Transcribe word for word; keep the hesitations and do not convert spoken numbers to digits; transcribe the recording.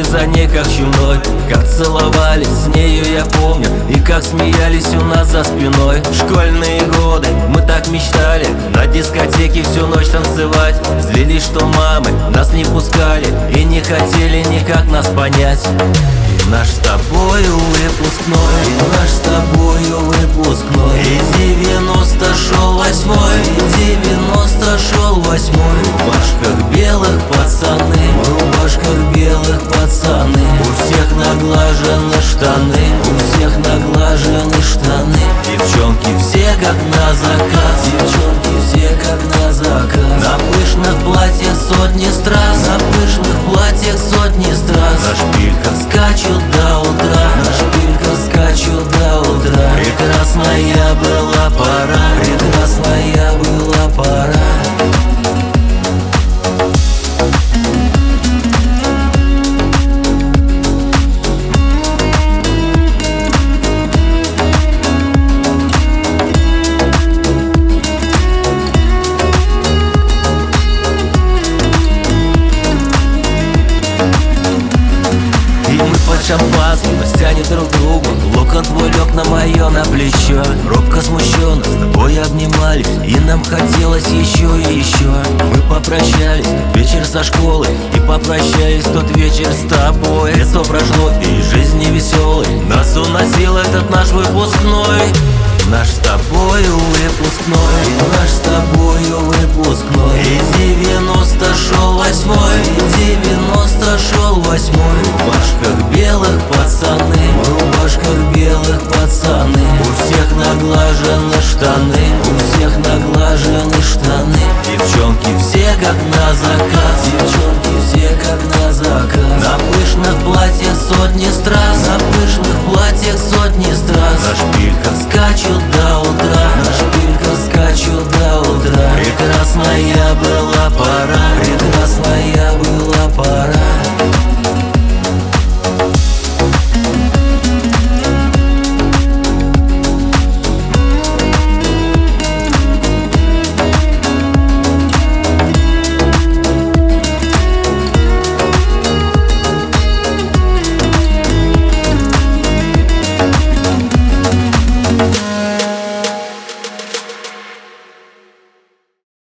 за ней как чумной. Как целовались с нею я помню, и как смеялись у нас за спиной. В школьные годы мы так мечтали на дискотеке всю ночь танцевать. Злились, что мамы нас не пускали и не хотели никак нас понять. И наш с тобою выпускной, и наш с тобою выпускной, и девяносто шел восьмой, и девяносто шел восьмой. В рубашках белых пацаны, в рубашках белых пацаны, у всех наглажены штаны, у всех наглажены штаны. Девчонки все как на заказ, девчонки все как на заказ. На пышных платьях сотни страз, на пышных платьях сотни страз. На шпильках скачут до утра, на шпильках скачут до утра. Прекрасная была пора, прекрасная была пора. Шампанским нас тянет друг к другу, локон твой лег на мое на плечо. Робко смущенно с тобой обнимались, и нам хотелось еще и еще. Мы попрощались вечер со школы, и попрощались тот вечер с тобой. Детство прошло, и жизнь невеселой нас уносил этот наш выпускной. Наш с тобою выпускной, и наш с тобою выпускной, и девяносто шел восьмой, и девяносто шел восьмой. В рубашках белых пацаны, в рубашках белых пацаны, у всех наглажены штаны, у всех наглажены штаны. Девчонки все как на заказ, девчонки все как на заказ. На пышных платьях сотни страз, на пышных платьях сотни страз. На шпильках скачут до